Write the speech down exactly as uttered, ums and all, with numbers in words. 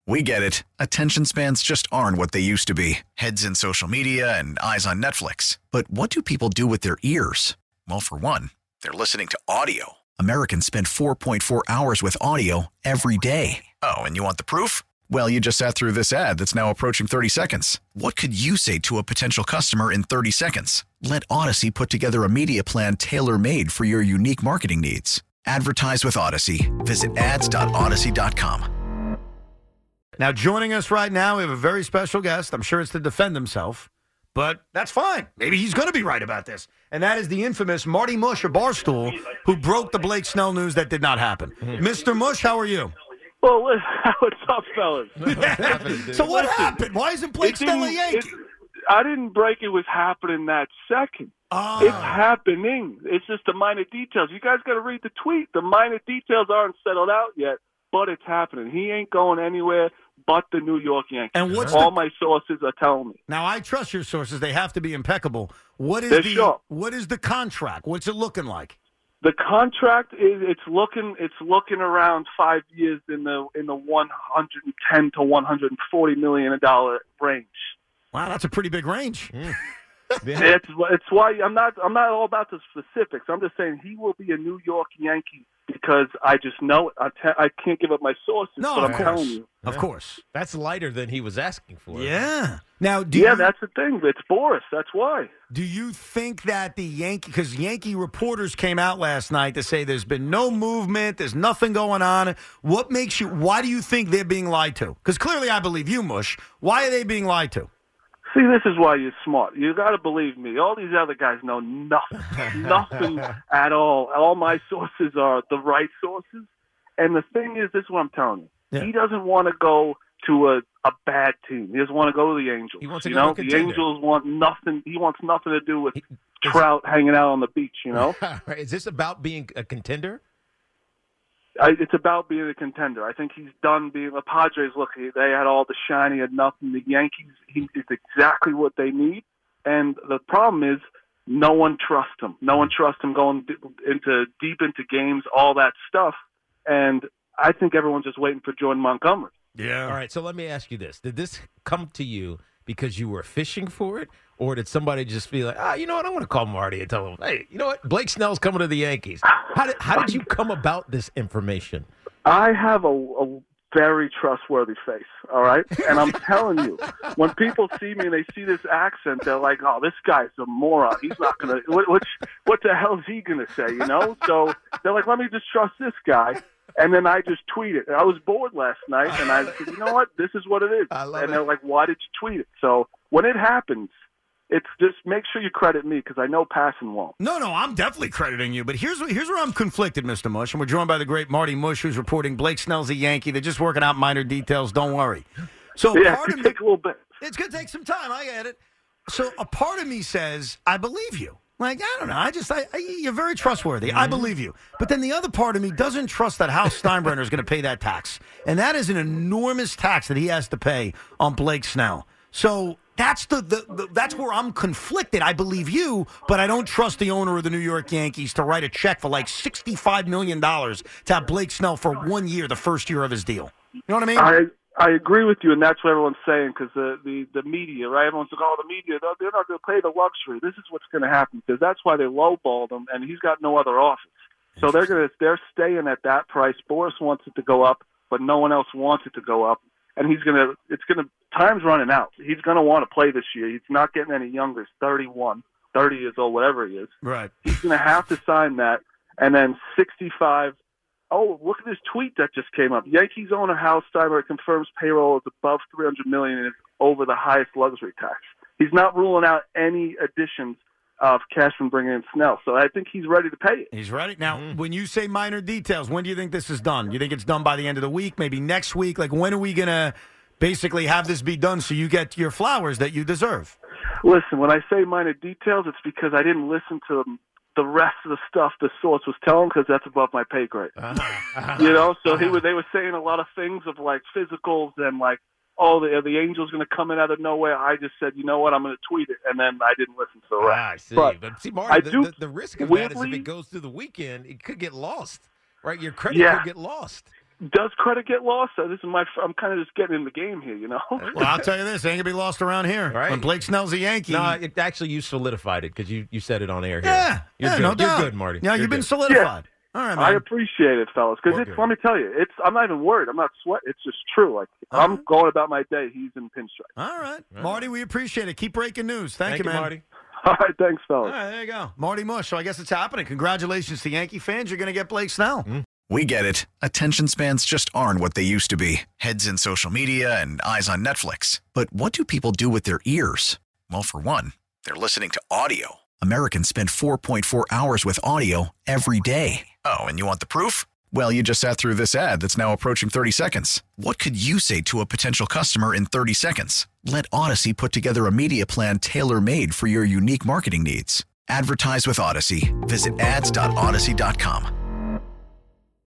We get it. Attention spans just aren't what they used to be. Heads in social media and eyes on Netflix. But what do people do with their ears? Well, for one, they're listening to audio. Americans spend four point four hours with audio every day. Oh, and you want the proof? Well, you just sat through this ad that's now approaching thirty seconds. What could you say to a potential customer in thirty seconds? Let Odyssey put together a media plan tailor-made for your unique marketing needs. Advertise with Odyssey. Visit ads dot odyssey dot com. Now, joining us right now, we have a very special guest. I'm sure it's to defend himself, but that's fine. Maybe he's going to be right about this. And that is the infamous Marty Mush of Barstool, who broke the Blake Snell news that did not happen. Mister Mush, how are you? Well, what's up, fellas? So what happened? Why isn't Blake Snell a Yankee? It, I didn't break it was happening that second. Oh. It's happening. It's just the minor details. You guys got to read the tweet. The minor details aren't settled out yet, but it's happening. He ain't going anywhere but the New York Yankees. And what's all the, my sources are telling me. Now, I trust your sources. They have to be impeccable. What is They're the sure. What is the contract? What's it looking like? The contract is it's looking it's looking around five years in the in the one hundred ten to one hundred forty million dollar range. Wow, that's a pretty big range. Mm. It's it's why I'm not I'm not all about the specifics. I'm just saying he will be a New York Yankee because I just know it. I, te- I can't give up my sources, No, but of I'm course. telling you. Of Yeah. course. That's lighter than he was asking for. Yeah. Now, do Yeah, you, that's the thing. It's Boris. That's why. do you think that the Yankee, because Yankee reporters came out last night to say there's been no movement, there's nothing going on. What makes you, why do you think they're being lied to? Because clearly I believe you, Mush. Why are they being lied to? See, this is why you're smart. You got to believe me. All these other guys know nothing, nothing at all. All my sources are the right sources. And the thing is, this is what I'm telling you. Yeah. He doesn't want to go to a, a bad team. He doesn't want to go to the Angels. He wants to you go to know, a the contender. Angels want nothing. He wants nothing to do with He- Trout hanging out on the beach. You know, Right. Is this about being a contender? I, it's about being a contender. I think he's done being the Padres. Look, they had all the shiny and nothing. The Yankees, he is exactly what they need. And the problem is, no one trusts him. No one trusts him going d- into deep into games, all that stuff. And I think everyone's just waiting for Jordan Montgomery. Yeah. All right, so let me ask you this. Did this come to you because you were fishing for it, or did somebody just be like, ah, you know what, I'm going to call Marty and tell him, hey, you know what, Blake Snell's coming to the Yankees. How did, how did you come about this information? I have a, a very trustworthy face, all right? And I'm telling you, when people see me and they see this accent, they're like, oh, this guy's a moron. He's not going to, what, what, what the hell is he going to say, you know? So they're like, let me just trust this guy. And then I just tweet it. I was bored last night, and I said, you know what? This is what it is. I love and it. they're like, why did you tweet it? So when it happens, it's just make sure you credit me because I know Passan won't. No, no, I'm definitely crediting you. But here's here's where I'm conflicted, Mister Mush. And we're joined by the great Marty Mush, who's reporting Blake Snell's a Yankee. They're just working out minor details. Don't worry. So Yeah, part it of could me, take a little bit. it's going to take some time. I get it. So a part of me says, I believe you. Like, I don't know. I just, I, I you're very trustworthy. I believe you. But then the other part of me doesn't trust that Hal Steinbrenner is going to pay that tax. And that is an enormous tax that he has to pay on Blake Snell. So that's the, the, the that's where I'm conflicted. I believe you, but I don't trust the owner of the New York Yankees to write a check for like sixty-five million dollars to have Blake Snell for one year, the first year of his deal. You know what I mean? I I agree with you, and that's what everyone's saying because the, the, the media, right? Everyone's like, oh, the media, they're they're not going to pay the luxury. This is what's going to happen because that's why they lowballed him, and he's got no other office. So they're going to they're staying at that price. Boris wants it to go up, but no one else wants it to go up, and he's going to it's going to time's running out. He's going to want to play this year. He's not getting any younger. He's thirty-one, thirty years old, whatever he is. Right. He's going to have to sign that, and then sixty-five. Oh, look at this tweet that just came up. Yankees owner Hal Steinbrenner confirms payroll is above three hundred million dollars and is over the highest luxury tax. He's not ruling out any additions of cash from bringing in Snell. So I think he's ready to pay it. He's ready. Now, when you say minor details, when do you think this is done? You think it's done by the end of the week, maybe next week? Like, when are we going to basically have this be done so you get your flowers that you deserve? Listen, when I say minor details, it's because I didn't listen to the rest of the stuff the source was telling because that's above my pay grade. Uh-huh. Uh-huh. You know, so he Uh-huh. was, they were saying a lot of things of like physicals and like, oh, the the Angel's going to come in out of nowhere. I just said, you know what, I'm going to tweet it, and then I didn't listen to the rest. Ah, I see. But But, see, Marty, I the, do- the, the risk of that is if weirdly- it goes through the weekend, it could get lost, right? Your credit Yeah. could get lost. does credit get lost? So this is my. I'm kind of just getting in the game here, you know. Well, I'll tell you this: ain't gonna be lost around here. Right. When Blake Snell's a Yankee. No, it, actually, you solidified it because you, you said it on air here. Yeah, You're yeah, good. no You're doubt. good, Marty. Yeah, You're you've been good. solidified. All right, man. I appreciate it, fellas. Because We're it's good. let me tell you, it's I'm not even worried. I'm not sweating. It's just true. Like Uh-huh. I'm going about my day. He's in pinstripe. All right, Right. Marty, we appreciate it. Keep breaking news. Thank, Thank you, man. Marty. All right, thanks, All fellas. right, there you go, Marty Mush. So I guess it's happening. Congratulations to Yankee fans. You're going to get Blake Snell. Mm. We get it. Attention spans just aren't what they used to be. Heads in social media and eyes on Netflix. But what do people do with their ears? Well, for one, they're listening to audio. Americans spend four point four hours with audio every day. Oh, and you want the proof? Well, you just sat through this ad that's now approaching thirty seconds. What could you say to a potential customer in thirty seconds? Let Odyssey put together a media plan tailor-made for your unique marketing needs. Advertise with Odyssey. Visit ads dot odyssey dot com.